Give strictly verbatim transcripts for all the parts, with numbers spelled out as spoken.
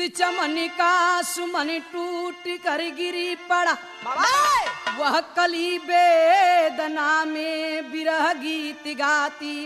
चमन का सुमन टूट कर गिरी पड़ा, वह कली वेदना में विरह गीत गाती।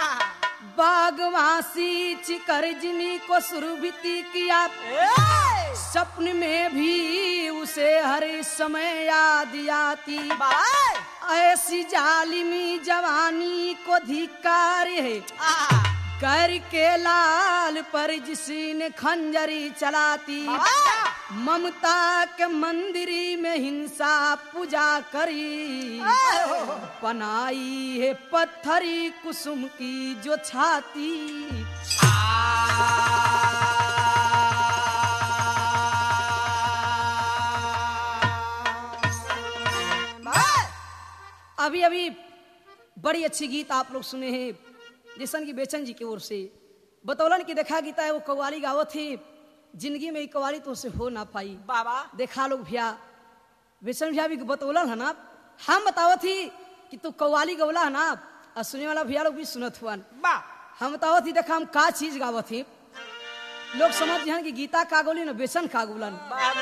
बागवासी चिकर जिनी को सुरभिती किया, सपन में भी उसे हर समय याद आती। ऐसी जालिमी जवानी को धिक्कार है, करके लाल पर जिसने खंजरी चलाती। ममता के मंदिरी में हिंसा पूजा करी, बनाई है पत्थरी कुसुम की जो छाती। अभी अभी बड़ी अच्छी गीत आप लोग सुने हैं जैसन की बेचन जी की ओर से। बतौलन की देखा गीता है वो कव्वाली गावत थी, जिंदगी में कव्वाली तो उसे हो ना पाई। बाबा देखा लोग भैया बेचन भैया भी बतौलन है ना, हम बतावत थी कि तू कव्वाली गवला है ना, और सुने वाला भैया लोग भी सुनत हुआ। हम बतावत थी देखा हम का चीज गावत थी, लोग समझ जान कि गीता का गोली न बेचन का गोलन।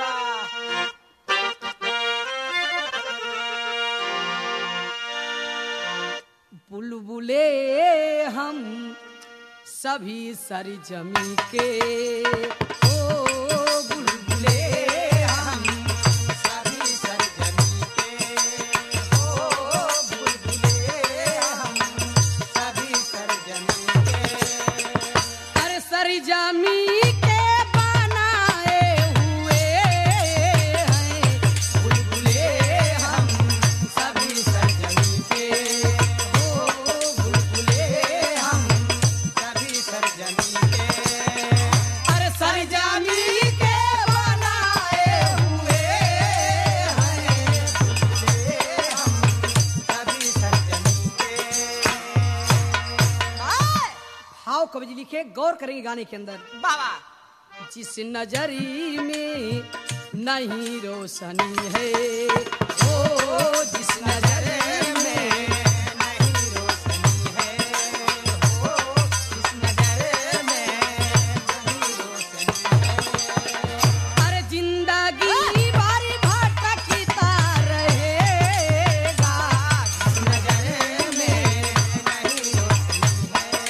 बुलबुले हम सभी सरजमी के, ओ बुलबुले हम सभी सरजमी के, ओ बुलबुले हम सभी सरजमी के। अरे सरजमी के बनाए हुए हैं, बुलबुले हम सभी सरजमी के, कवि जी लिखे, गौर करेंगे गाने के अंदर। बाबा जिस नजरी में नहीं रोशनी है, ओ जिस नजरी में नहीं रोशनी है, ओ जिस नजरी में नहीं रोशनी है। अरे जिंदगी बारी भटकता रहेगा, जिस नजरी में नहीं रोशनी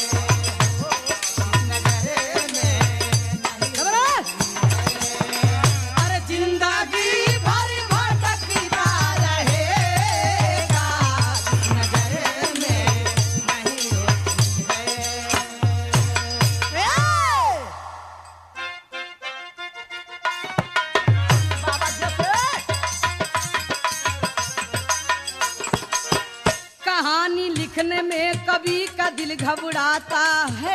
कहानी लिखने में कवि का दिल घबराता है,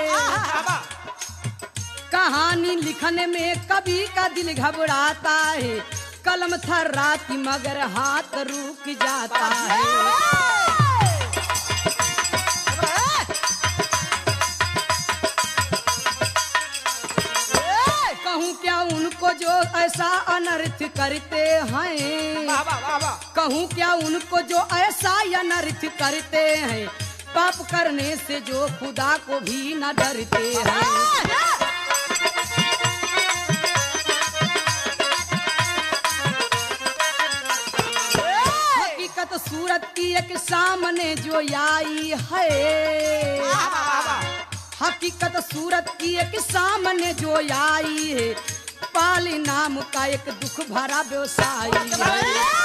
कहानी लिखने में कवि का दिल घबराता है। कलम थर्राती मगर हाथ रुक जाता है। कहूँ क्या उनको जो ऐसा अनर्थ करते हैं, कहूँ क्या उनको जो ऐसा अनर्थ करते हैं, पाप करने से जो खुदा को भी न डरते हैं। हकीकत सूरत की एक सामने जो आई है, हकीकत सूरत की एक सामने जो आई है, पाली नाम का एक दुख भरा व्यवसायी है।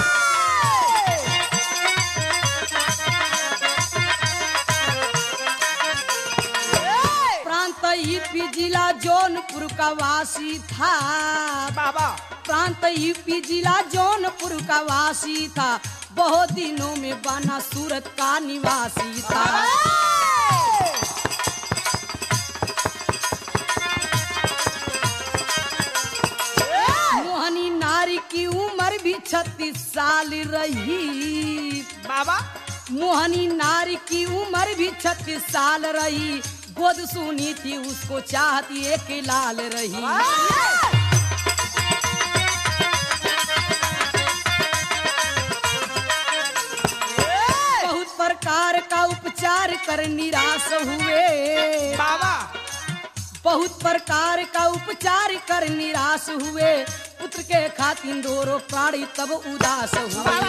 प्रांत यूपी जिला जौनपुर का वासी था, बाबा प्रांत यूपी जिला जौनपुर का वासी था, बहुत दिनों में बना सूरत का निवासी था। मोहनी नारी की उम्र भी छत्तीस साल रही, बाबा मोहनी नारी की उम्र भी छत्तीस साल रही, गोद सुनी थी उसको चाहती एक लाल रही। बहुत प्रकार का उपचार कर निराश हुए, बाबा बहुत प्रकार का उपचार कर निराश हुए, पुत्र के खातिर दोनों प्राणी तब उदास हुए।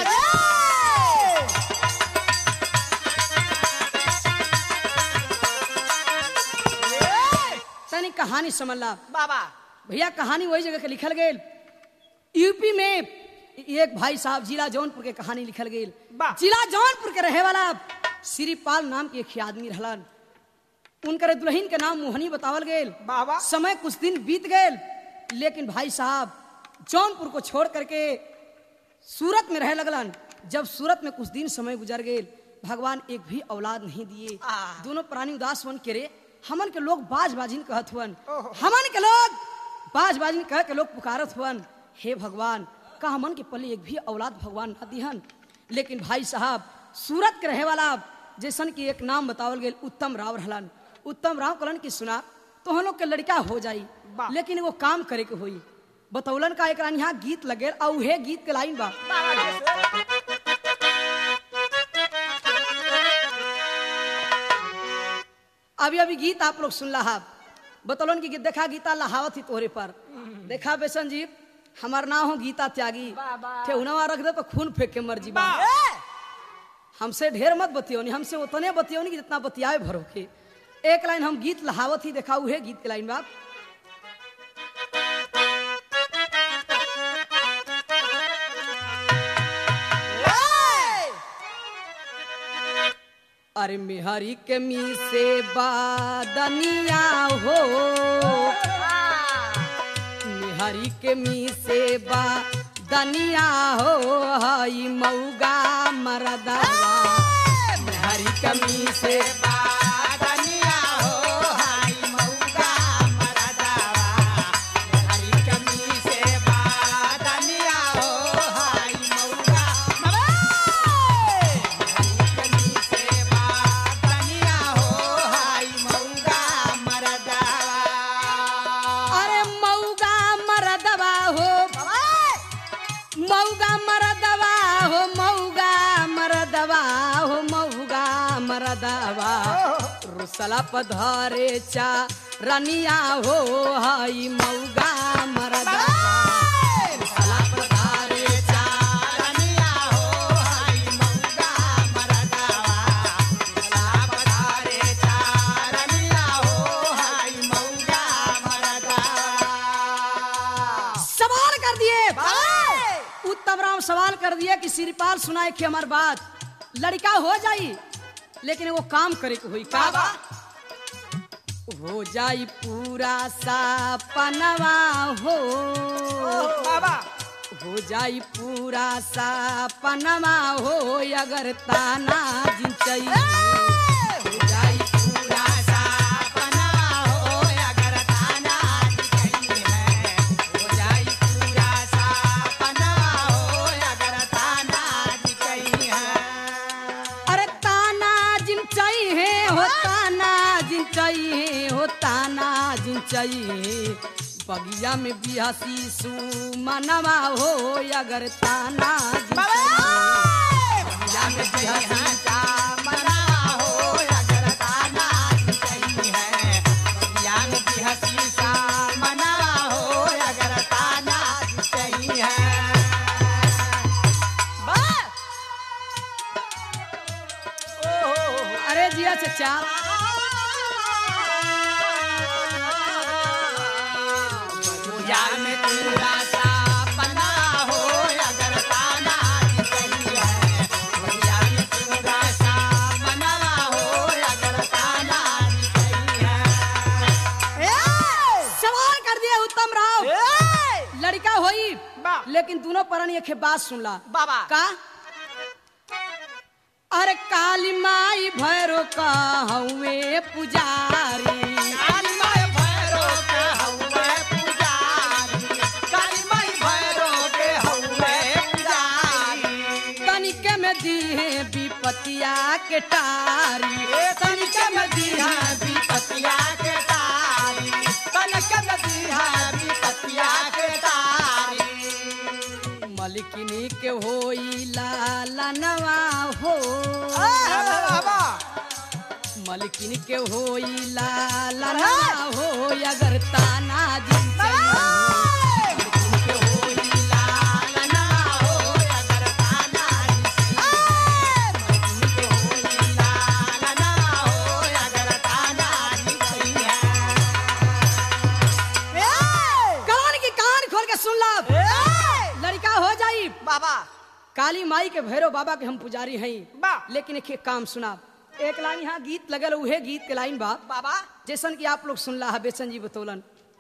तनी कहानी समझ ला बाबा भैया, कहानी वही जगह के लिखल गई। यूपी में एक भाई साहब जिला जौनपुर के कहानी लिखल गई। जिला जौनपुर के रहे वाला श्रीपाल नाम के एक आदमी रहलन। उनकर दुल्हन के नाम मोहनी बतावल गए। समय कुछ दिन बीत गए, लेकिन भाई साहब जौनपुर को छोड़ करके सूरत में रह लगलन। जब सूरत में कुछ दिन समय गुजर गए, भगवान एक भी औलाद नहीं दिए। दोनों प्राणी उदास वन के रे हमन के लोग बाज बाजिन कहत हुअन, हमन के लोग बाज बाजिन कह के लोग पुकारत हुअन, हे भगवान का हमन के पल्ले एक भी औलाद भगवान ना दिहन। लेकिन भाई साहब सूरत के रहे वाला जैसन की एक नाम बतावल गए उत्तम राव रहलन। उत्तम राव कहलन की सुना तो हम लोग के लड़का हो जाई, लेकिन वो काम करे के होई। बतौलन का एक यहाँ गीत लगे और उहे गीत के लाइन बा। अभी अभी गीत आप लोग सुन रहा। बतौलन की देखा गीता लहावत ही तोहरे पर। देखा बेसन जी हमार नाम हो गीता त्यागी, ठेहुनवा रख दे तो खून फेंक के मर जी। हमसे ढेर मत बतियो, हमसे उतने बतियो नहीं जितना बतियाए भरो के। एक लाइन हम गीत लहावत ही देखा उहे गीत के लाइन बाप। अरे मेहरी के मी से बादनिया हो, मेहरी के मी से बादनिया हो, हई मऊगा मरदा मेहरी के मी से बादनिया हो, हई मऊगा मरदा मेहरी के मी से बादनिया हो, हई मऊगा रुसला पधारे चा रनिया हो, हई मऊगा मरदा रुसला पधारे चा रनिया हो, हई मऊगा मरदा रुसला पधारे चा रनिया हो, हई मऊगा मरदा। सवाल कर दिए उत्तम राम, सवाल कर दिए कि श्रीपाल सुनाए कि हमार बात लड़का हो जाई, लेकिन वो काम करे के हुई का हो जाई पूरा सपनवा हो, बाबा हो जाई पूरा सपनवा हो, अगर ताना जिंचई हो जाई पूरा सपनवा हो, अगर ताना जिंचई है हो जाई पूरा सपनवा हो, अगर ताना जिंचई है। अरे ताना जिंचई है हो, ताना जिंचई है हो, ताना जिंचई है बगिया में बिहसी सुमनवा हो, अगर ताना जिंचई बगिया में बिहसी सुमनवा हो, अगर ताना जिंचई है बगिया में बिहसी सुमनवा हो, अगर ताना जिंचई है। अरे जिया चचा में पूरा सपना हो, अगर ताना जिंचई है बगिया में पूरा सपना हो, अगर ताना जिंचई है। सवाल कर दिया उत्तम राव, लड़का होई लेकिन दोनों परन एक बात सुनला बाबा का। अरे काली माई भैरो का हउए पुजारी, काली माई भैरो का हउए पुजारी, काली माई भैरो के हउए पुजारी, तनिके में दी है विपतिया के टारी, तनिके में दी है विपतिया के टारी, तनिके में दी है विपतिया के टारी। मलिकिनी के होई लालनवा हो, मलकिन के होई लाला ना हो अगर ताना जी बाबा काली माई के भैरव बाबा के हम पुजारी हैं, लेकिन एक काम सुना। एक लाइन यहाँ गीत लगल, उहे गीत के लाइन बा बाबा जैसन कि आप लोग सुनला है। बेचन जी बतौलन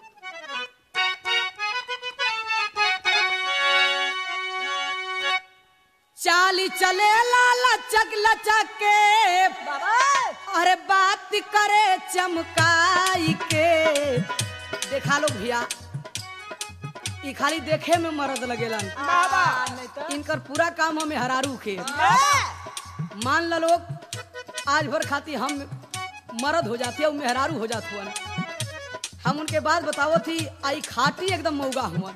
चाली चले ला लचक लचक के बाबा अरे बात करे चमकाई के। देखा लो भैया ई खाली देखे में मर्द लगेलन बाबा इनकर पूरा काम हमें हरारू के। मान लो लोग आज भर खाती हम मर्द हो जाते हैं मेहरारू हो जाते हुआ। हम उनके बाद बताओ थी आई खाटी एकदम मौगा हुआ।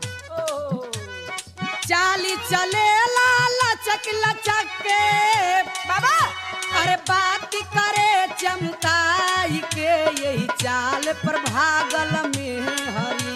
चाली चले ला लचक लचक के बाबा अरे बात करे चमकाई के। यही चाल पर भागल में हरी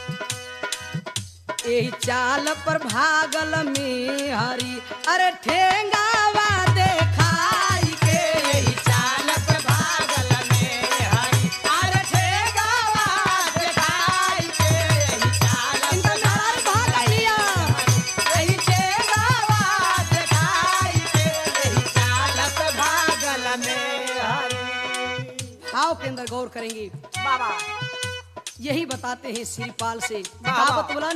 यही चाल पर भागल में हरी अरे ठेंगावा देखाई के। यही चाल पर भागल में हरी अरे ठेंगावा देखाई के। यही चाल पर भागलिया यही ठेंगावा देखाई के। यही चाल पर भागल में हरी। भाव के अंदर गौर करेंगे बाबा यही बताते हैं श्रीपाल से। बाबा बोलन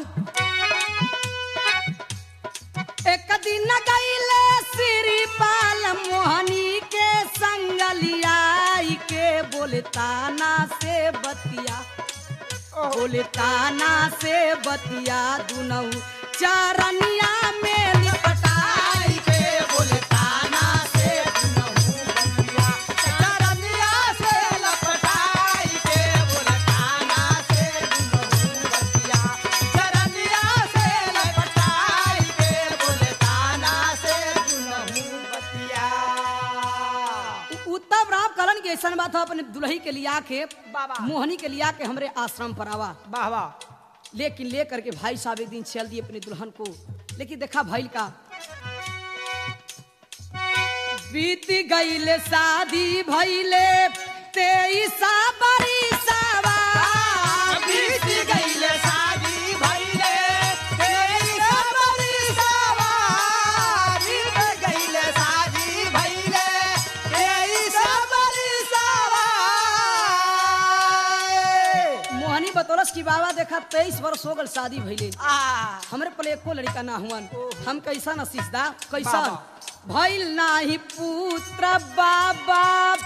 एक दिन गईले श्रीपाल मोहनी के संगलियाई के। बोले ताना से बतिया बोले ताना से बतिया दुनऊ चारनिया में लिपटाई के। बोले ताना से दुनऊ बतिया चारनिया से लपटाई के। बोले ताना से दुनऊ बतिया चारनिया से लपटाई के। बोले ताना से दुनऊ बतिया। उत्तम राम कलन के ऐसा बात है अपने दुल्ही के लिया के बाबा मोहनी के लिया के हमरे आश्रम पर आवा। बाबा लेकिन ले करके भाई साहब एक दिन चल दिए अपने दुल्हन को। लेकिन देखा भाई का बीत गईले शादी भइले तेईसा बरिसावा। बीत गईले शादी भइले तेईसा बरिसावा। बीत गईले शादी भइले तेईसा बरिसावा। मोहनी बतौलस की बाबा देखा तेईस वर्ष हो गल शादी भइले आ हमरे पले एको लड़का ना हुअन। हम कैसा नसीसदा कैसा बाबा। भइल नाही पुत्र बाबा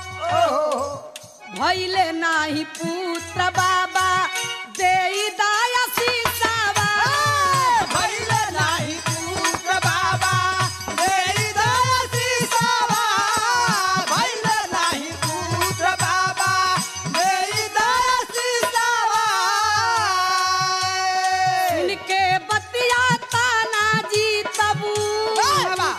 भइले नाही पुत्र बाबा देई दाया सीसावा। भइले नाही पुत्र बाबा देई दाया सीसावा। भइले नाही पुत्र बाबा देई दाया सीसावा। सुन के बतिया ताना जी तबू बाबा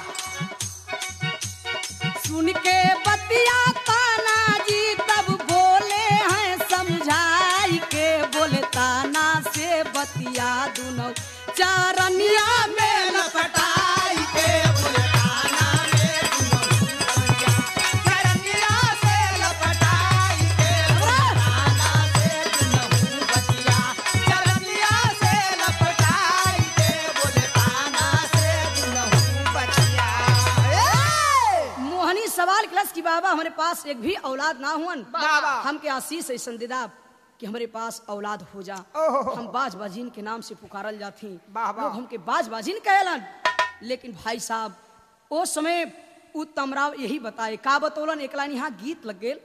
सुन के बतिया ताना जी तब बोले हैं समझाई के। बोले ताना से बतिया दुनो चारनिया में लपटाई के। बोले ताना में दुनो चरनिया से लपटाई के। ताना से दुनहु बतिया चरनिया से लपटाई के। बोले ताना से दुनहु बतिया। मोहनी सवाल क्लस की बाबा हमारे पास एक भी औलाद ना हुअन। बाबा हमके आशीष ऐसन दिदा कि हमारे पास औलाद हो जा। ओहो। हम बाज बाजीन के नाम से पुकारल जाती बाबा। लोग हमके बाज बाजीन कहलन। लेकिन भाई साहब ओ समय उ तमराव यही बताए का बतौलन। एक लाइन यहाँ गीत लग गेल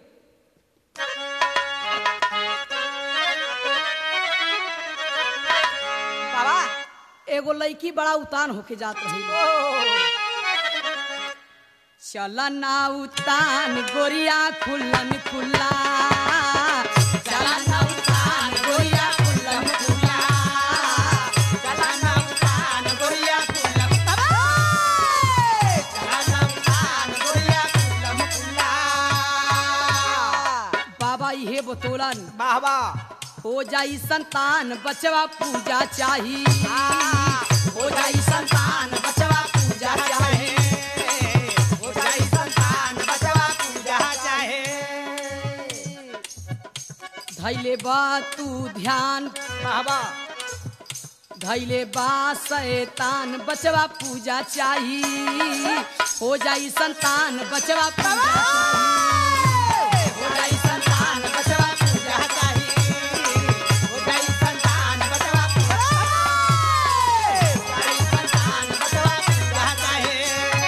बाबा एगो लड़की बड़ा उतान होके जात रही। चला ना उतान गोरिया खुल्लन खुल्ला चला ना उतान गोरिया खुल्लन खुल्ला। चला ना उतान गोरिया कुलम तबा। चला ना उतान गोरिया कुलम कुला। बतौलन वाह वाह हो जाई संतान बचवा पूजा चाही हो जाई संतान बचवा पूजा चाहे हो जाई संतान बचवा पूजा चाहे धैले बा तू ध्यान वाह वाह धैले बा शैतान बचवा पूजा चाही हो जाई संतान बचवा पूजा चाही हो जाई संतान बचवा पूजा चाहे हो जाई संतान बचवा पूजा हो जाई संतान बचवा पूजा चाहे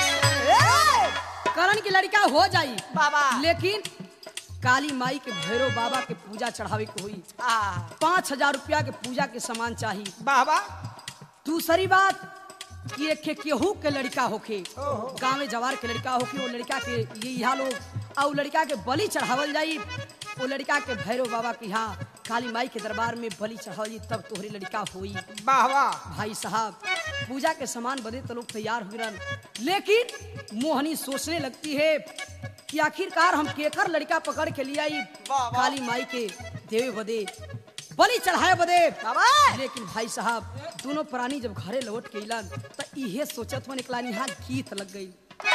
करण की लड़का हो जाई बाबा लेकिन काली माई के भैरव बाबा के पूजा चढ़ावे के हुई पाँच हजार रुपया के पूजा के सामान चाहिए वाह वाह दूसरी बात कि एक के केहू के लड़का होके गाँव जवार के लड़का होके वो लड़का के ये यहाँ लोग और लड़का के बलि चढ़ावल जाई वो लड़का के भैरव बाबा के यहाँ काली माई के दरबार में बलि चढ़ावल जाई तब तोहरी लड़का होई वाह वाह भाई साहब पूजा के सामान बदे तो लोग तैयार हो गए लेकिन मोहनी सोचने लगती है कि आखिरकार हम केकर लड़का पकड़ के लिए आई काली माई के देवे बदे बलि चढ़ाए बदे लेकिन भाई साहब दोनों प्राणी जब घरे लौट के अलन तो इहे सोचत हो निकला यहाँ गीत लग गई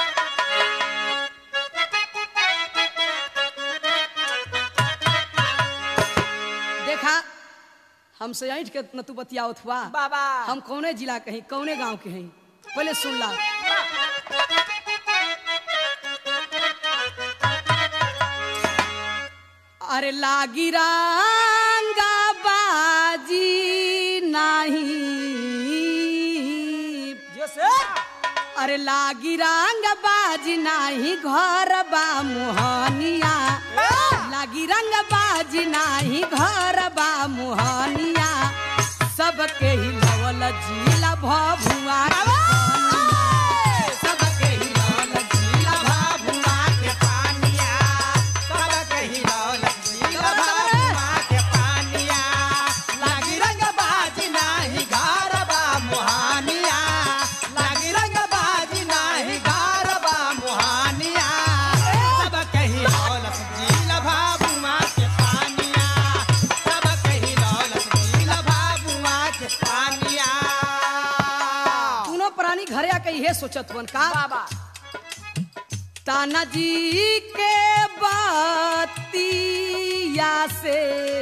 देखा हमसे ऐठ के न तू बतियावत हुआ बाबा हम कौने जिला के हैं कौने गांव के हैं पहले सुन ला अरे लागी रंगा बाजी नहीं अरे लागी रंग बाजी नहीं घर बा मोहनिया लागी रंग बाजी नहीं घर बा मोहनिया सबके ही लवल जिला भभुआ सबके हिलौल जिला भभुआ के पानिया सबके हिलौल जिला भभुआ के पानिया लागी रंग बाजी नाही घर बा मोहानिया लागी रंग बाजी नाही घर बा मोहानिया सबके हिलौल जिला भभुआ के पानिया सबके हिलौल जिला भभुआ के पानिया दोनों प्राणी घरे आके ये सोचत हुन का बाबा ताना जी के बतिया से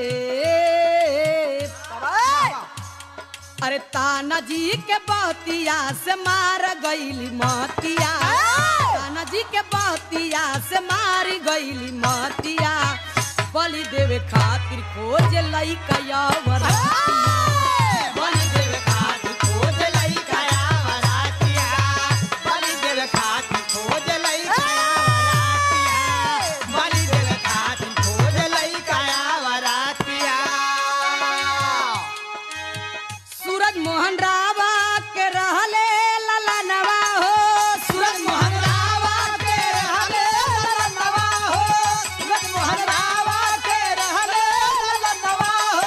अरे ताना जी के बतिया से मार गईली मतिया ताना जी के बतिया से मार गईली मतिया बलि देवे खातिर खोज लइका यावर बलि देवे खातिर खोज लइका यावरातिया बलि देवे खातिर खोज लइका यावरातिया बलि देवे खातिर खोज लइका यावरातिया सूरज मोहन रावा के रहले ललनवा हो सूरज मोहन रावा के रहले ललनवा हो सूरज मोहन रावा के रहले ललनवा हो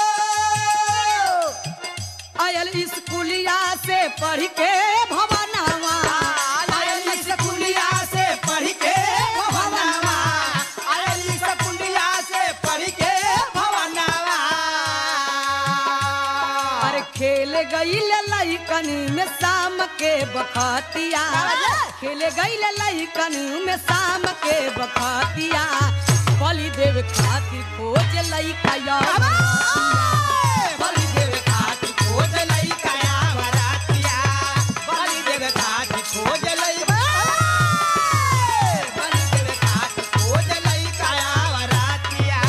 आयल स्कूलिया से पढ़ के भवनवा आयल स्कूलिया से पढ़ के भवनवा आयल स्कूलिया से पढ़ के भवनवा अरे खेल गईल लइकन में शाम के बखतिया खेल गईल लइकन में शाम के बखतिया बलि देव खातिर खोज लइका यावतिया बलि देवे खातिर खोज लइका यावरातिया बलि देवे खातिर खोज लइका बलि देवे खातिर खोज लइका यावरातिया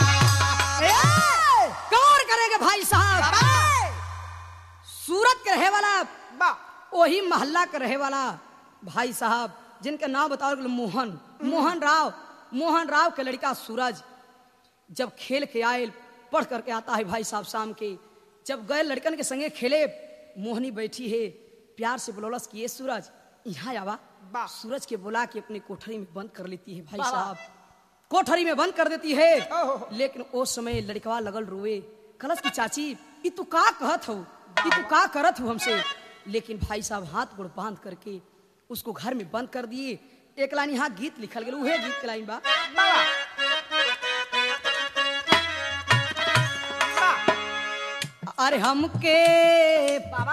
गौर करेंगे भाई साहब सूरत के रहे वाला वही मोहल्ला के रहे वाला भाई साहब जिनका नाम बताओ मोहन मोहन राव मोहन राव के लड़का सूरज जब खेल के आए पढ़ करके आता है भाई साहब शाम के जब गए लड़कन के संगे खेले मोहनी बैठी है प्यार से बोलौलस कि ये सूरज यहाँ आवा सूरज के बुला के अपने कोठरी में बंद कर लेती है भाई साहब कोठरी में बंद कर देती है लेकिन उस समय लड़कवा लगल रोए कलश की चाची ई तू का कहत हो ई तू का करत हो हमसे लेकिन भाई साहब हाथ गोड़ बांध करके उसको घर में बंद कर दिए एक लाइन यहाँ गीत लिखल गया उहे गीत के लाइन बा अरे हमके बाबा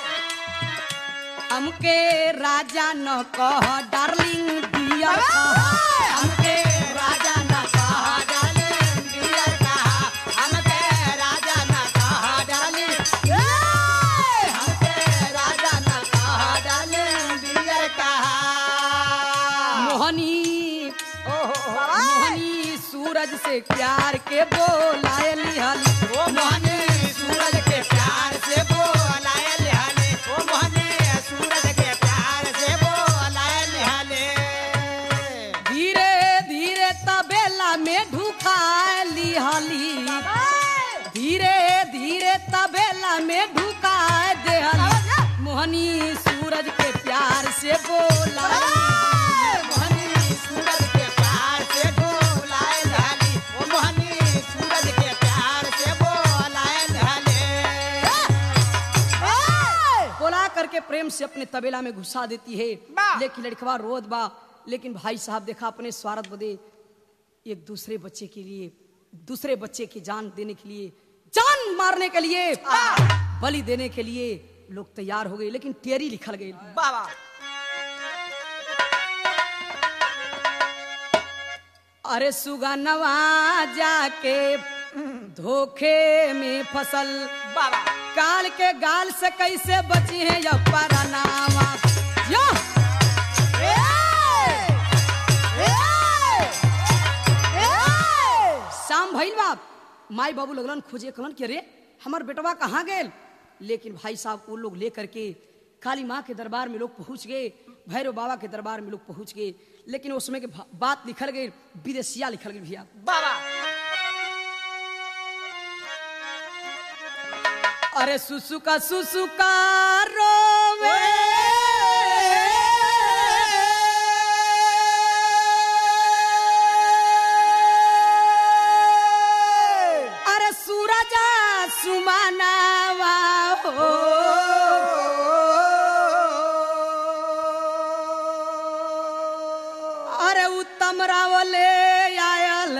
हमके राजा न कह डार्लिंग डियर कह हमके राजा न कहा डार्लिंग डियर कहा हमके राजा न कहा डार्लिंग हमके राजा न कहा डार्लिंग डियर कहा मोहनी मोहनी सूरज से प्यार के बोलाए लिहल ओ मोहनी सूरज के प्यार से बोलाए लिहाले ओ मोहनी सूरज के प्यार से बोलाए लिहाले धीरे धीरे तबेला में ढुकाए लिहली धीरे धीरे तबेला में ढुकाए देहली मोहनी सूरज के प्यार से बोलाए मोहनी सूरज के प्यार से बोलाए लिहाली ओ मोहनी सूरज के प्यार से बोलाए लिहाले बोला करके प्रेम से अपने तबेला में घुसा देती है वाह। लेकिन लड़कवा रोद बा लेकिन भाई साहब देखा अपने स्वार्थ बदे एक दूसरे बच्चे के लिए दूसरे बच्चे की जान देने के लिए जान मारने के लिए बलि देने के लिए लोग तैयार हो गए लेकिन टेरी लिखल गई बाबा अरे सुगनवा जाके धोखे में फसल बाबा काल के गाल से कैसे बची है या परनावा या शाम भइल बाप माई बाबू लगलन खोजे कलन के रे हमार बेटवा कहाँ गेल लेकिन भाई साहब वो लोग लेकर के काली माँ के दरबार में लोग पहुंच गए भैरव बाबा के दरबार में लोग पहुंच गए लेकिन उसमें के भा- बात लिखल गई विदेशिया लिखल गई भैया बाबा अरे सुसुका सुसुका रोवे अरे सूरजा सुमानावा हो अरे उत्तम रावले आयल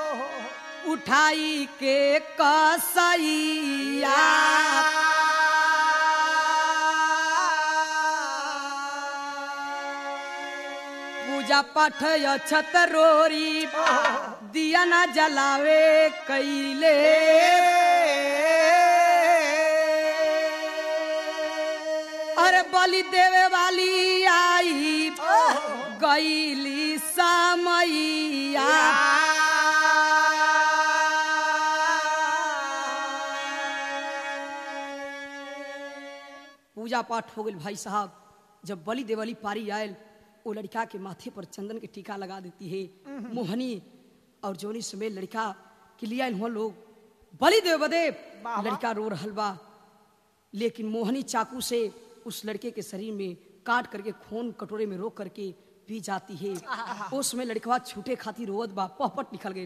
उठाई के कसैया पूजा पाठ छत रोरी दिया ना जलावे कैले अरे बलि देवे वाली आई गईली समैया पूजा पाठ हो गई भाई साहब जब बलि देवली पारी आयल वो लड़का के माथे पर चंदन के टीका लगा देती है मोहनी और जोनी समेत लड़का के लिए आयल हुआ लोग बलि देव बदे लड़का रो रहल बा लेकिन मोहनी चाकू से उस लड़के के शरीर में काट करके खून कटोरे में रोक करके पी जाती है उसमें लड़का छूटे खातिर रोवत बा पहपट निकल गई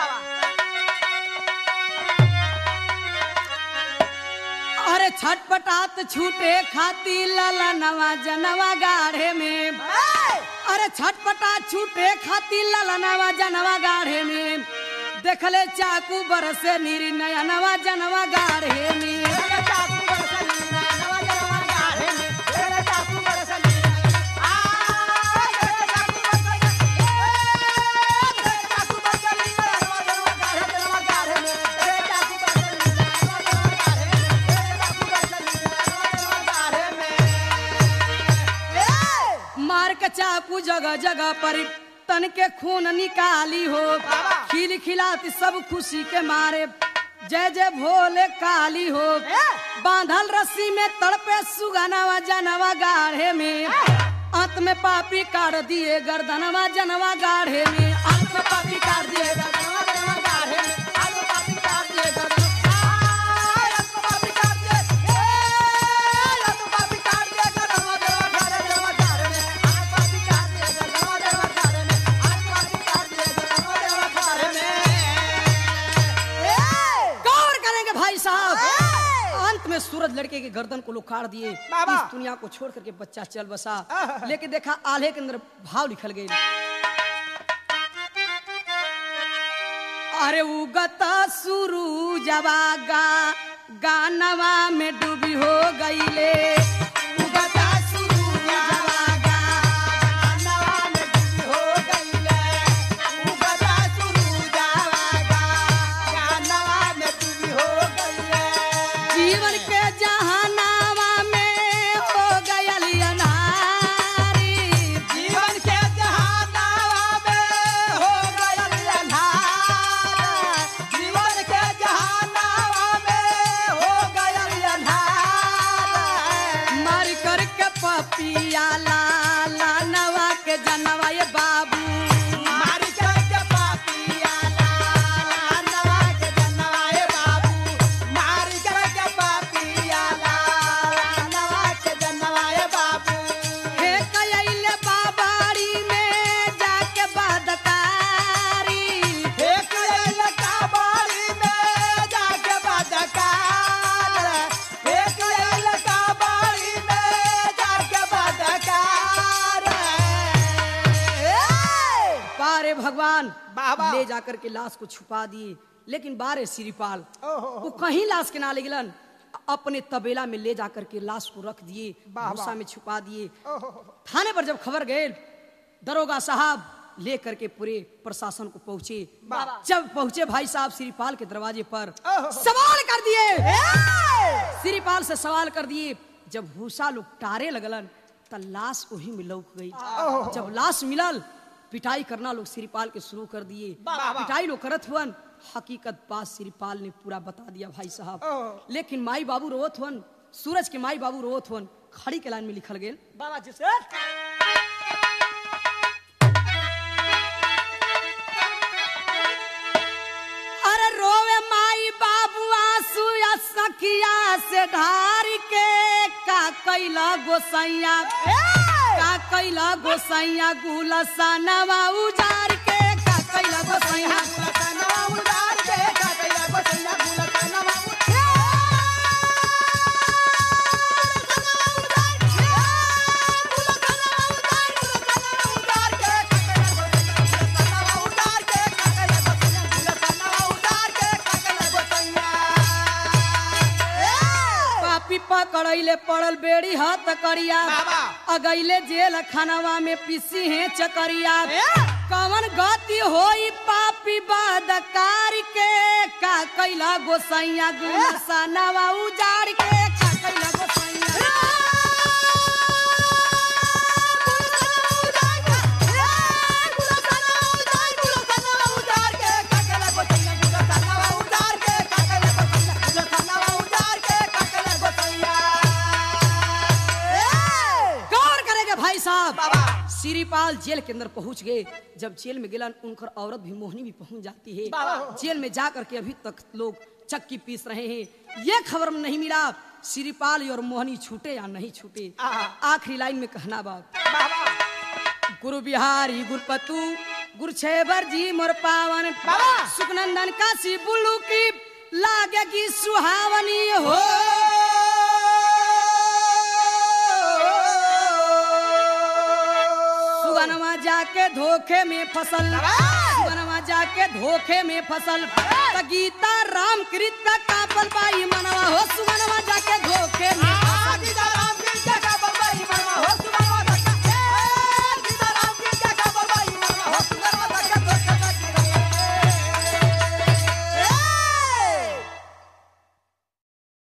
अरे छटपटात छूटे खाती लाला नवा जनवा गाढ़े में अरे छटपटा छूटे खाती लाला नवा जनवा गाढ़े में देखले चाकू बरसे नीरी नया नवा जनवा गाढ़े में मार के चाकू जगह जगह पर तन के खून निकाली हो खिल खिलाती सब खुशी के मारे जय जय भोले काली हो बांधल रस्सी में तड़पे सुगनवा जनवा गाढ़े में अंत में पापी काट दिए गर्दनवा जनवा गाढ़े में अंत में पापी काट दिए गर्दनवा जनवा गाढ़े में अंत में पापी काट दिए गर्दनवा सूरज लड़के के गर्दन को उखाड़ दिए इस दुनिया को छोड़ करके बच्चा चल बसा लेकिन देखा आल्हे के अंदर भाव लिखल गए अरे उगता सुरू जवागा गानवा में डूबी हो गईले उगता सूरजवा गानवा में डूबी हो गईले उगता सूरजवा गानवा में डूबी हो गईले जीवन के जहानावा में हो गयल अनारी जीवन के जहानावा में हो गयल अंधार जीवन के जहानावा में हो गयल अंधार मार करके पपिया लाला नवा के जनवा ये बाबू मारी के पापिया लाला नवा के जनवाए बाबू मारी के पापिया लाला नवा के जनवाए बाबू हे कयले बाबारी में जाके बदकारी हे कयल का बाड़ी में जाके बदकार हे कयल का बाड़ी में जाके बदकार पारे भगवान बाबा। ले जाकर के लाश को छुपा दिए लेकिन बारे श्रीपाल ओहो। वो कहीं लाश के ना ले गिलन अपने तबेला में ले जाकर के लाश को रख दिए बाबा। भूसा में छुपा दिए ओहो। थाने पर जब खबर गए दरोगा साहब ले करके पूरे प्रशासन को पहुंचे बाबा। जब पहुंचे भाई साहब श्रीपाल के दरवाजे पर ओहो। सवाल कर दिए ए! श्रीपाल से सवाल कर दिए जब भूसा लोग टारे लगलन त लाश वही में लौक गई ओहो। जब लाश मिलल पिटाई करना लोग श्रीपाल के शुरू कर दिए बाबा। पिटाई लोग करत हुअन हकीकत बात श्रीपाल ने पूरा बता दिया भाई साहब ओहो। लेकिन माई बाबू रोवत हुअन सूरज के माई बाबू रोवत हुअन खड़ी के लाइन में लिखल गेल बाबा जी से अरे रोवे माई बाबू आंसू या सखिया से ढार के का कैला गोसैया का कैला गोसैया गुलसनवा उजार के का कैला गोसैया गुलसनवा उजार के का कैला गोसैया गुलसनवा पापी पकड़ैले पड़ल बेड़ी हाथ करिया बाबा। अगैले जेल खानवा में पीसी है चकरिया ए! कवन गति होई पापी बदकार के का कैला गोसैया गुलसनवा उजार के का कैला गोसैया गौर करेंगे भाई साहब बाबा। श्रीपाल जेल के अंदर पहुंच गए जब जेल में गिलन उनकर औरत भी मोहनी भी पहुंच जाती है बाबा। जेल में जाकर के अभी तक लोग चक्की पीस रहे हैं ये खबर नहीं मिला श्रीपाल और मोहनी छूटे या नहीं छूटे आहा। आखिरी लाइन में कहना बात गुरु बिहारी गुरपतु गुरुछेबर जी मोर पावन बाबा। सुखनंदन काशी बुल्लू की लागेगी सुहावनी हो सुगनमा जाके धोखे में फसल सुगनमा जाके धोखे में फसल त गीता राम कृत का कापल बाई मनवा हो सुगनमा जाके धोखे में फसल।